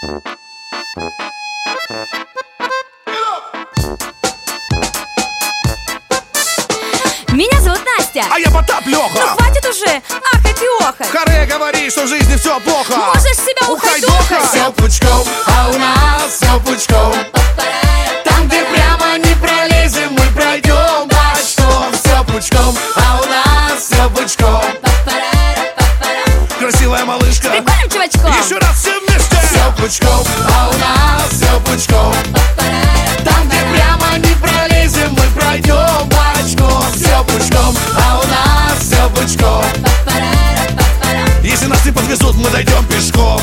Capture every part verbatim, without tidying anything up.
Меня зовут Настя. А я Потап Лёха. Ну хватит уже ахать и охать. Харе говори, что в жизни все плохо. Можешь себя ухайдохать. Все пучком, а у нас все пучком. Там, где прямо не пролезем, мы пройдем бочком. Все пучком, а у нас все пучком. Красивая малышка. Прикольным чувачком. Еще раз все вместе. Все пучком, а у нас все пучком. Там, где прямо не пролезем, мы пройдем бочком. Все пучком, а у нас все пучком. Если нас не подвезут, мы дойдем пешком.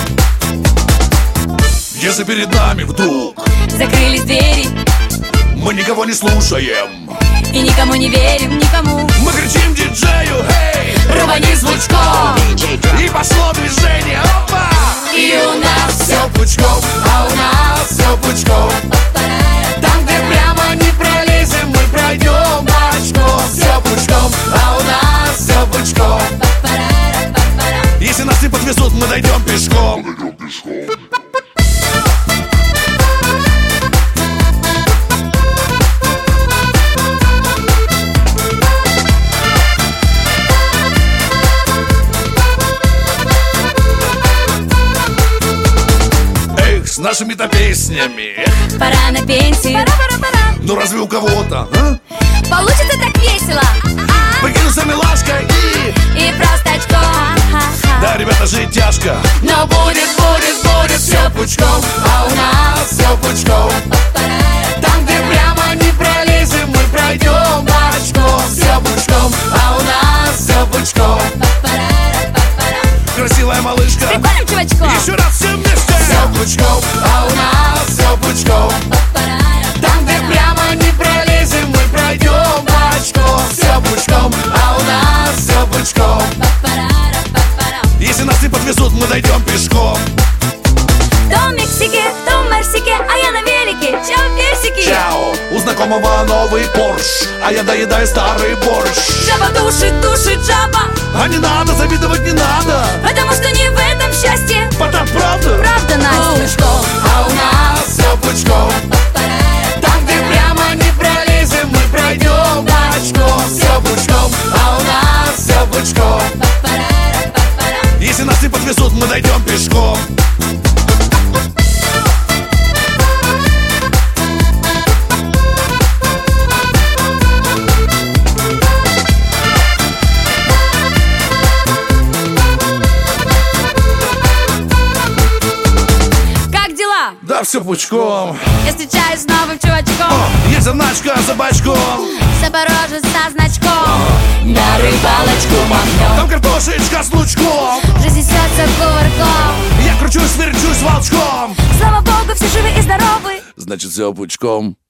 Если перед нами вдруг Закрылись двери мы никого не слушаем и никому не верим, никому. мы кричим диджею: эй, Рвани звучком. и пошло движение. Опа! И у нас все пучком, а у нас все пучком. Там, где прямо не пролезем, мы пройдем бочком. Все пучком, а у нас все пучком. Если нас не подвезут, мы дойдем пешком. Эх, с нашими-то песнями. Пора на пенсию. Пора, пора, пора. Ну разве у кого-то, а? Получится так весело. А? Покинуться милашкой и... И просто очко. Ха-ха-ха. Да, ребята, жить тяжко. Но будет, будет, будет все пучком, а у нас все пучком. Там, где прямо не пролезем, мы пройдем бочком. Все пучком, а у нас все пучком. Красивая малышка. Прикольным чувачком. Еще раз все вместе. Все пучком, а у нас все пучком. Там, где прямо не пролезем, мы пройдем бочком. Все пучком, а у нас все пучком. Если нас не подвезут, мы дойдем пешком. То в Мексике, то в Мерсике, а я на велике. Чао, персики. Чао, у знакомого новый Порш, а я доедаю старый борщ. Жаба душит, душит жаба. А не надо, завидовать не надо. Потому что не в этом счастье. Потап, правда? Правда, Настя? А у нас все пучком. Там, где прямо не пролезем, мы пройдем бочком. Все пучком, а у нас все пучком. Если нас не подвезут, мы дойдем пешком. Как дела? Да, все пучком. Я встречаюсь с новым чувачком. О, есть заначка за бачком. Запорожец со значком. На рыбалочку махнем. Там картошечка с лучком. Жизнь несется кувырком. Я кручусь, верчусь волчком. Слава богу, все живы и здоровы. Значит, все пучком.